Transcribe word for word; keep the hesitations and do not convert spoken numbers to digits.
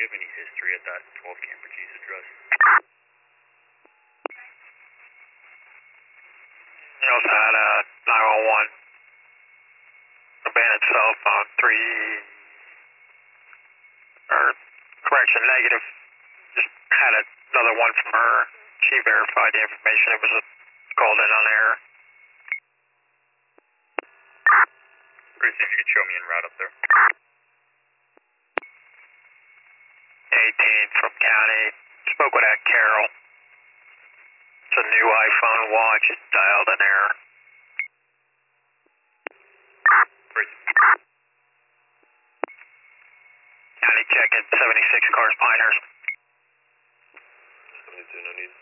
we have any history at that twelve Camper Keys address? We also had a nine one one abandoned cell phone, three, or correction, negative. Just had another one from her. She verified the information. It was a called in on error. Bruce, if you could show me en route up there. eighteen from county. Spoke with that Carol. It's a new iPhone watch. It's dialed in error. Bruce. County check-in, seventy-six Cars Pinehurst. seventy-two, no need.